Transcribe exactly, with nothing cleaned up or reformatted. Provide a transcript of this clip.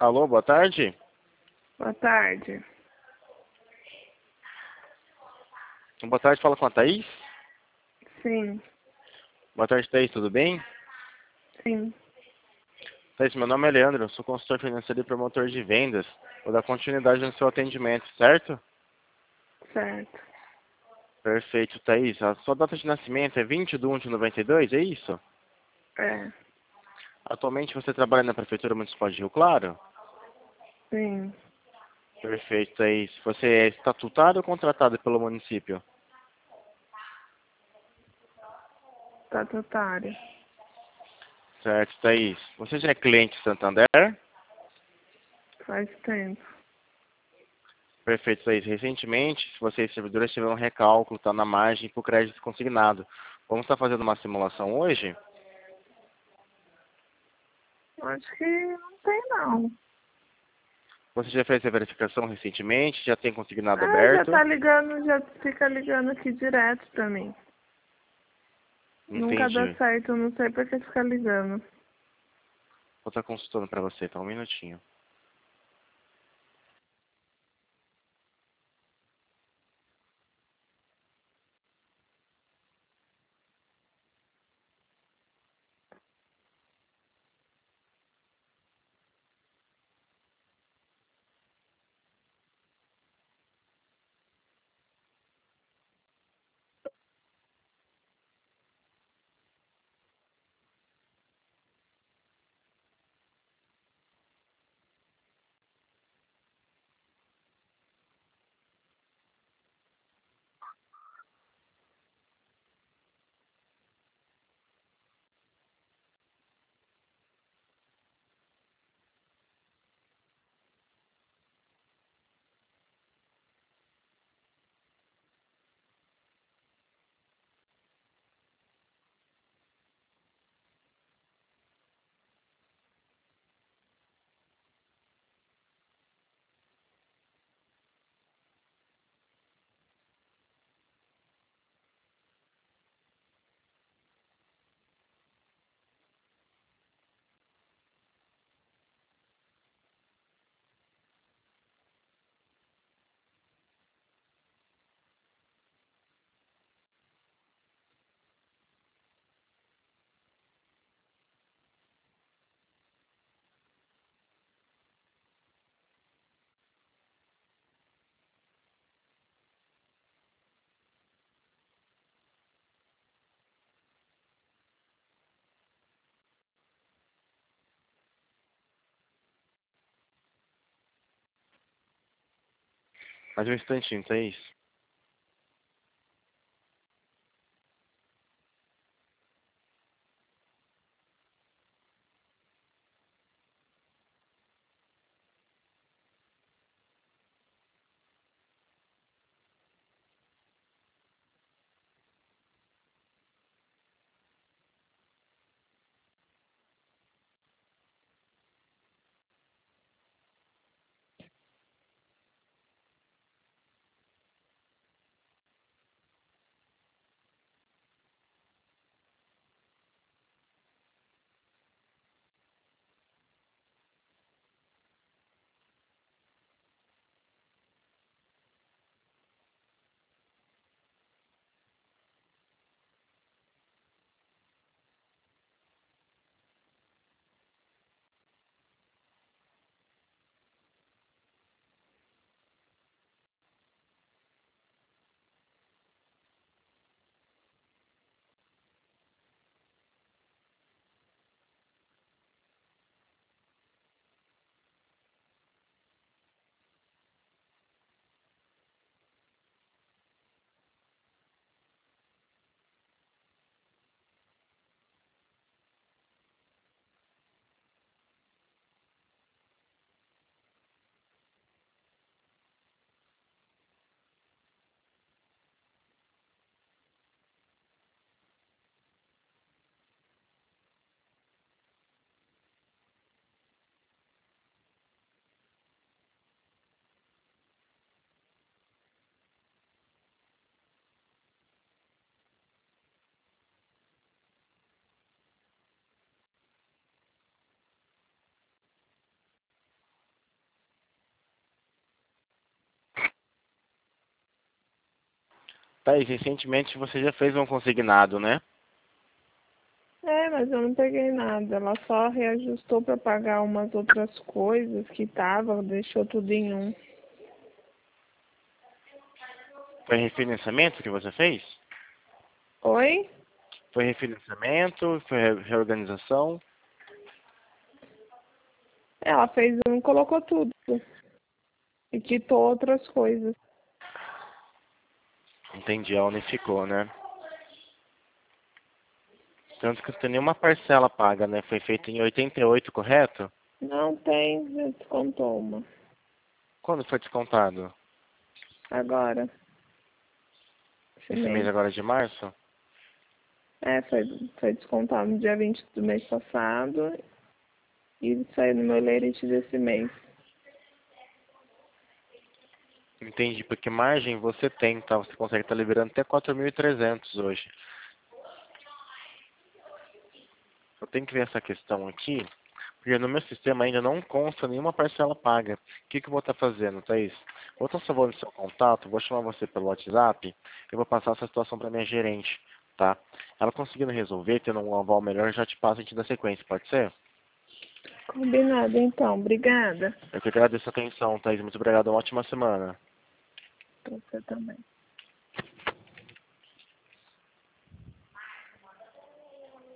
Alô, boa tarde. Boa tarde. Boa tarde, fala com a Thaís. Sim, Boa tarde, Thaís, tudo bem? sim. Thaís, meu nome é Leandro, eu sou consultor financeiro e promotor de vendas. Vou dar continuidade no seu atendimento, certo? Certo. Perfeito, Thaís. A sua data de nascimento é vinte de um de noventa e dois, é isso? É, Atualmente você trabalha na Prefeitura Municipal de Rio Claro? sim. Perfeito, Thaís. Você é estatutado ou contratado pelo município? Estatutário. Certo, Thaís. Você já é cliente Santander? Faz tempo. Perfeito, Thaís. Recentemente, se vocês servidores tiveram um recálculo, está na margem para o crédito consignado. Vamos estar fazendo uma simulação hoje? Acho que não tem, não. Você já fez a verificação recentemente? Já tem consignado Ah, já aberto? tá ligando, já fica ligando aqui direto pra mim. Nunca dá Entendi. certo, eu não sei por que fica ligando. Vou estar consultando para você, tá? Um minutinho. Mais um instantinho, Thaís. Thaís, recentemente você já fez um consignado, né? É, mas eu não peguei nada. Ela só reajustou para pagar umas outras coisas que tava, deixou tudo em um. Foi refinanciamento que você fez? Oi? Foi refinanciamento? Foi re- reorganização? Ela fez um, colocou tudo. E quitou outras coisas. Entendi, ela unificou, né? Tanto que não tem nenhuma parcela paga, né? Foi feito em oitenta e oito, correto? Não tem, já descontou uma. Quando foi descontado? Agora, esse Esse mês mês. agora de março? É, foi, foi descontado no dia vinte do mês passado e saiu no meu lerite desse mês. Entendi, porque margem você tem, tá? Você consegue estar liberando até quatro mil e trezentos hoje. Eu tenho que ver essa questão aqui, porque no meu sistema ainda não consta nenhuma parcela paga. O que, que eu vou estar fazendo, Thaís? Vou estar salvando seu contato, vou chamar você pelo WhatsApp, eu vou passar essa situação para minha gerente, tá? Ela conseguindo resolver, tendo um aval melhor, eu já te passo a gente da sequência, pode ser? Combinado, então. Obrigada. Eu que agradeço a atenção, Thaís. Muito obrigado, uma ótima semana. Pra você também.